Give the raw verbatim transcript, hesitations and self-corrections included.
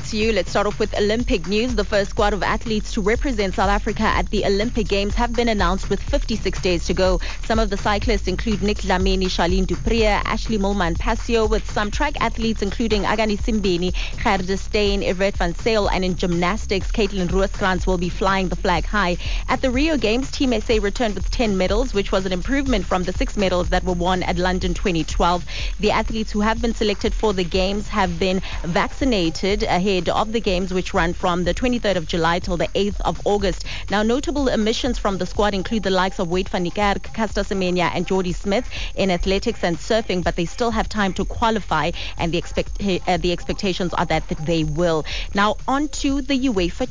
to you. Let's start off with Olympic news. The first squad of athletes to represent South Africa at the Olympic Games have been announced with fifty-six days to go. Some of the cyclists include Nick Dlamini, Charlene Dupria, Ashley Mulman Passio, with some track athletes including Agani Simbeni, Gerde Steyn, Everett van Sail, and in gymnastics, Caitlin Rooskrantz will be flying the flag high. At the Rio Games, Team S A returned with ten medals, which was an improvement from the six medals that were won at London twenty twelve. The athletes who have been selected for the Games have been vaccinated ahead of the Games, which run from the twenty-third of July till the eighth of August. Now, notable omissions from the squad include the likes of Wade van Niekerk, Caster Semenya, and Jordy Smith in athletics and surfing, but they still have time to qualify, and the expect uh, the expectations are that they will. Now, on to the UEFA